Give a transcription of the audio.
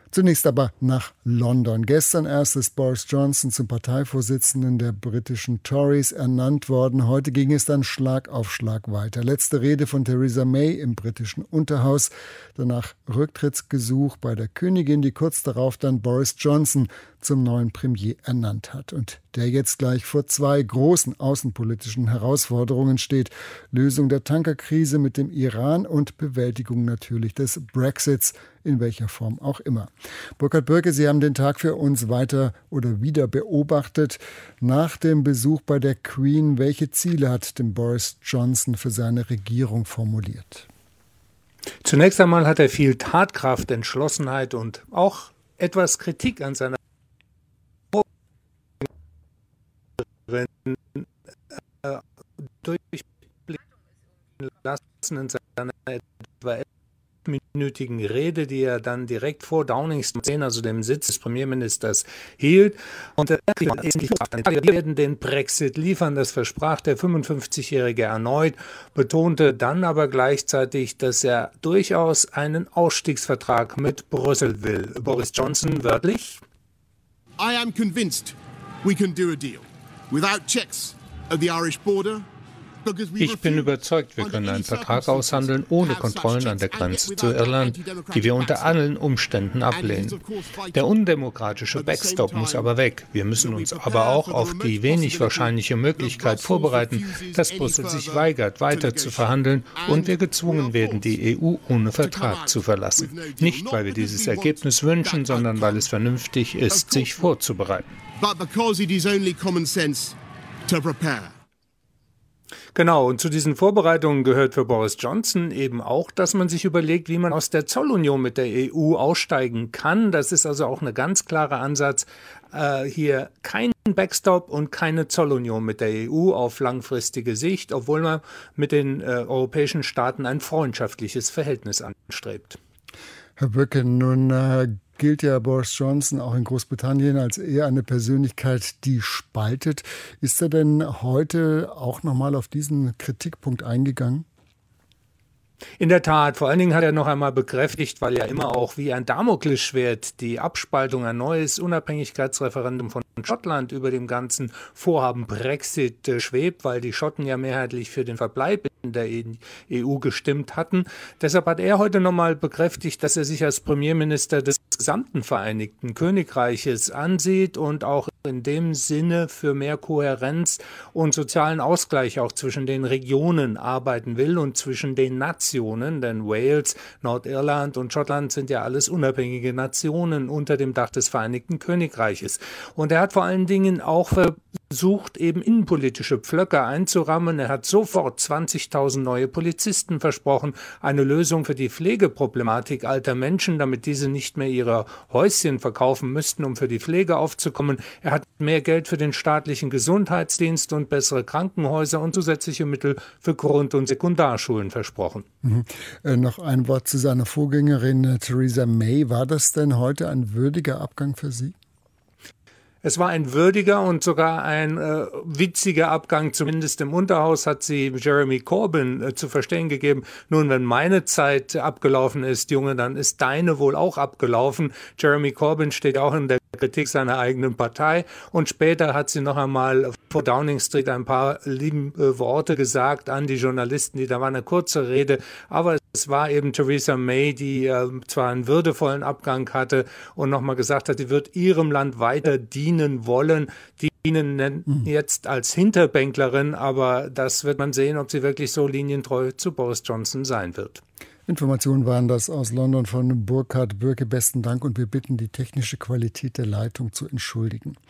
Zunächst aber nach London. Gestern erst ist Boris Johnson zum Parteivorsitzenden der britischen Tories ernannt worden. Heute ging es dann Schlag auf Schlag weiter. Letzte Rede von Theresa May im britischen Unterhaus. Danach Rücktrittsgesuch bei der Königin, die kurz darauf dann Boris Johnson zum neuen Premier ernannt hat. Und der jetzt gleich vor zwei großen außenpolitischen Herausforderungen steht. Lösung der Tankerkrise mit dem Iran und Bewältigung natürlich des Brexits, in welcher Form auch immer. Burkhard Bürke, Sie haben den Tag für uns weiter oder wieder beobachtet. Nach dem Besuch bei der Queen, welche Ziele hat denn Boris Johnson für seine Regierung formuliert? Zunächst einmal hat er viel Tatkraft, Entschlossenheit und auch etwas Kritik an seiner durchblicken lassen in seiner etwa minütigen Rede, die er dann direkt vor Downing Street, also dem Sitz des Premierministers, hielt. Und wir werden den Brexit liefern, das versprach der 55-Jährige erneut, betonte dann aber gleichzeitig, dass er durchaus einen Ausstiegsvertrag mit Brüssel will. Boris Johnson wörtlich: I am convinced we can do a deal without checks at the Irish border. Ich bin überzeugt, wir können einen Vertrag aushandeln ohne Kontrollen an der Grenze zu Irland, die wir unter allen Umständen ablehnen. Der undemokratische Backstop muss aber weg. Wir müssen uns aber auch auf die wenig wahrscheinliche Möglichkeit vorbereiten, dass Brüssel sich weigert, weiter zu verhandeln und wir gezwungen werden, die EU ohne Vertrag zu verlassen. Nicht, weil wir dieses Ergebnis wünschen, sondern weil es vernünftig ist, sich vorzubereiten. Genau, und zu diesen Vorbereitungen gehört für Boris Johnson eben auch, dass man sich überlegt, wie man aus der Zollunion mit der EU aussteigen kann. Das ist also auch ein ganz klarer Ansatz, hier keinen Backstop und keine Zollunion mit der EU auf langfristige Sicht, obwohl man mit den europäischen Staaten ein freundschaftliches Verhältnis anstrebt. Herr Böcke, nun gilt ja Boris Johnson auch in Großbritannien als eher eine Persönlichkeit, die spaltet. Ist er denn heute auch nochmal auf diesen Kritikpunkt eingegangen? In der Tat, vor allen Dingen hat er noch einmal bekräftigt, weil ja immer auch wie ein Damoklesschwert die Abspaltung, ein neues Unabhängigkeitsreferendum von Schottland über dem ganzen Vorhaben Brexit schwebt, weil die Schotten ja mehrheitlich für den Verbleib in der EU gestimmt hatten. Deshalb hat er heute nochmal bekräftigt, dass er sich als Premierminister des gesamten Vereinigten Königreiches ansieht und auch in dem Sinne für mehr Kohärenz und sozialen Ausgleich auch zwischen den Regionen arbeiten will und zwischen den Nationen, denn Wales, Nordirland und Schottland sind ja alles unabhängige Nationen unter dem Dach des Vereinigten Königreiches. Und er hat vor allen Dingen auch versucht, eben innenpolitische Pflöcke einzurammen. Er hat sofort 20.000 neue Polizisten versprochen, eine Lösung für die Pflegeproblematik alter Menschen, damit diese nicht mehr ihre Häuschen verkaufen müssten, um für die Pflege aufzukommen. Er hat mehr Geld für den staatlichen Gesundheitsdienst und bessere Krankenhäuser und zusätzliche Mittel für Grund- und Sekundarschulen versprochen. Noch ein Wort zu seiner Vorgängerin Theresa May. War das denn heute ein würdiger Abgang für Sie? Es war ein würdiger und sogar ein witziger Abgang, zumindest im Unterhaus hat sie Jeremy Corbyn zu verstehen gegeben. Nun, wenn meine Zeit abgelaufen ist, Junge, dann ist deine wohl auch abgelaufen. Jeremy Corbyn steht auch in der Kritik seiner eigenen Partei und später hat sie noch einmal vor Downing Street ein paar liebe Worte gesagt an die Journalisten, da war eine kurze Rede, aber es war eben Theresa May, die zwar einen würdevollen Abgang hatte und nochmal gesagt hat, sie wird ihrem Land weiter dienen wollen. Dienen jetzt als Hinterbänklerin, aber das wird man sehen, ob sie wirklich so linientreu zu Boris Johnson sein wird. Informationen waren das aus London von Burkhard Bürke. Besten Dank und wir bitten, die technische Qualität der Leitung zu entschuldigen.